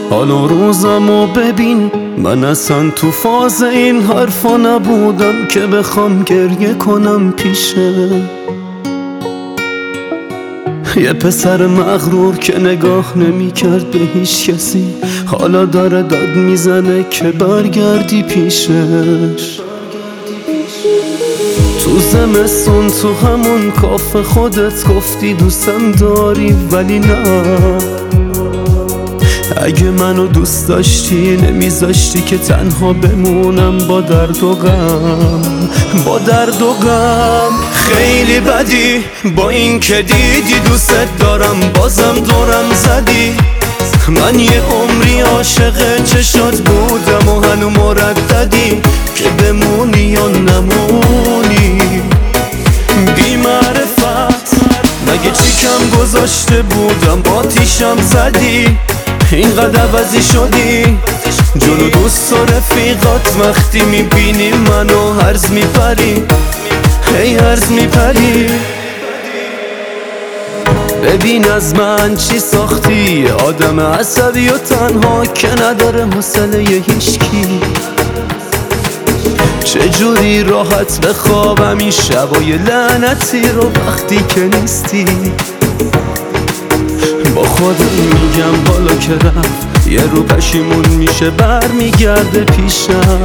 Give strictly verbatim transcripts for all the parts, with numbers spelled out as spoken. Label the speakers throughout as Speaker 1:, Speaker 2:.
Speaker 1: حال و روزمو ببین، من اصلا تو فاز این حرفا نبودم که بخوام گریه کنم پیشه یه پسر مغرور که نگاه نمی کرد به هیچ کسی، حالا داره داد میزنه که برگردی پیشش. تو زمستون تو همون کافه خودت گفتی دوستم داری، ولی نه، اگه منو دوست داشتی نمیذاشتی که تنها بمونم با درد و غم، با درد و غم. خیلی بدی با این که دیدی دوست دارم، بازم دورم زدی. من یه عمری عاشق چشات بودم و هنو مرددی که بمونی یا نمونی. بی معرفت مگه چی کم گذاشته بودم، با تیشم زدی، اینقدر عوضی شدی. جلو دوست و رفیقات وقتی میبینی منو هرز میپری، هی هرز میپری. ببین از من چی ساختی، آدم عصبی و تنها که نداره حوصله هیچکی. چجوری راحت بخوابم این شبای لعنتی رو وقتی که نیستی. با خودم میگم حالا که رفت یه رو پشیمون میشه بر میگرده پیشم.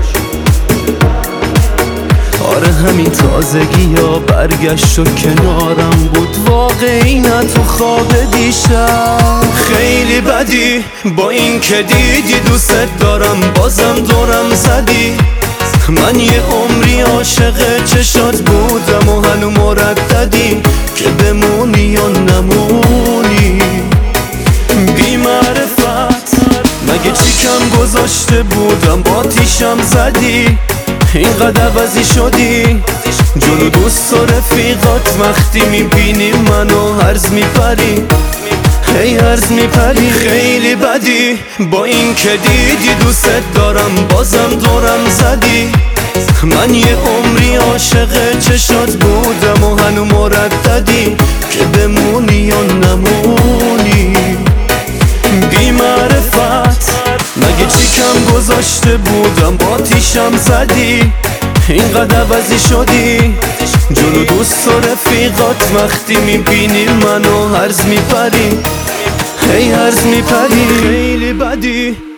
Speaker 1: آره همین تازگی یا برگشت و کنارم بود، واقعی نه تو خواب دیشب. خیلی بدی با این که دیدی دوست دارم، بازم دورم زدی. من یه عمری عاشق چشات بودم و هنو مرددی که بمونی یا نمونی. بی معرفت مگه چی کم گذاشته بودم، با تیشم زدی، اینقدر عوضی شدی. جلو دوست و رفیقات وقتی میبینی منو هرز میپری، هی هرز میپری. خیلی بدی با این که دیدی دوست دارم، بازم دورم زدی. من یه عمری عاشق چشات بودم و هنو مرددی که بمونی یا نمونی. بی معرفت مگه چی کم گذاشته بودم، با تیشم زدی، اینقدر عوضی شدی. جلو دوست و رفیقات وقتی میبینی منو هرز میپری، هی هرز میپری. خیلی بدی